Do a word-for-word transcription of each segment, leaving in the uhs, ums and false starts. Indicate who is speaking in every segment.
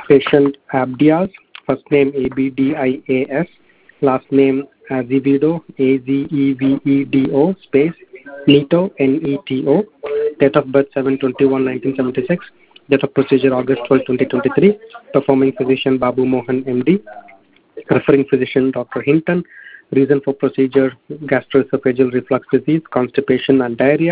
Speaker 1: Patient Abdias, first name A B D I A S, last name Azevedo, A Z E V E D O, space, Neto, N E T O, date of birth seven twenty-one nineteen seventy-six, date of procedure August twelfth twenty twenty-three, performing physician Babu Mohan M D, referring physician Doctor Hinton, reason for procedure gastroesophageal reflux disease, constipation and diarrhea.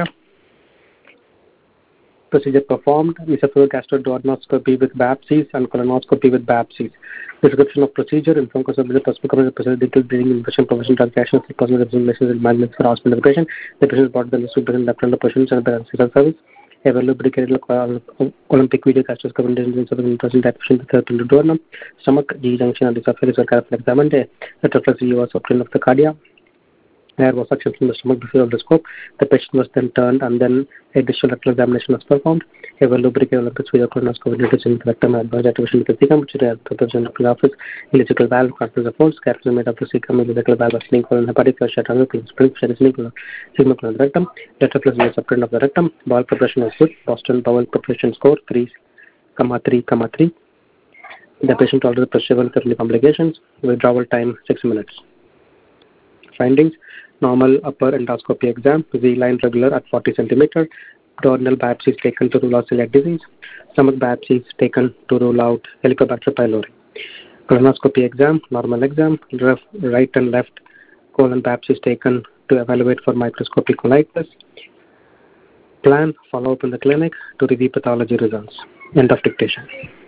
Speaker 1: Procedure performed, esophageal gastroduodenoscopy with biopsies and colonoscopy with biopsies. Description of procedure, informed of the possible procedure, detailed bleeding, infection, professional transactions, possible examinations and management for hospital of the patient. The patient brought the list of patient left under patients and the assistant service. Evaluated Olympic video gastroscopy in the present that patient the third into duodenum, stomach, G junction and esophagus were carefully examined. The reflex was obtained of the cardia. Air was suctioned from the stomach before the scope. The patient was then turned and then a distal rectal examination was performed. A well lubricated Olympus video colonoscopy introduced in the rectum and advanced activation with the cecum, which is the purpose of the office, elliptical valve, conference of folds, capsule made of the cecum, elliptical valve, sling colon, hepatic flush, triangle, spring, sling colon, sigma colon, rectum, letter plus was obtained of the rectum. Bowel preparation was good. Boston bowel preparation score three, three, three. The patient tolerated procedure without complications. Withdrawal time six minutes. Findings: normal upper endoscopy exam, Z-line regular at forty centimeters, duodenal biopsies taken to rule out celiac disease, stomach biopsies taken to rule out Helicobacter pylori. Colonoscopy exam, normal exam, left, right and left colon biopsies taken to evaluate for microscopic colitis. Plan follow-up in the clinic to review pathology results. End of dictation.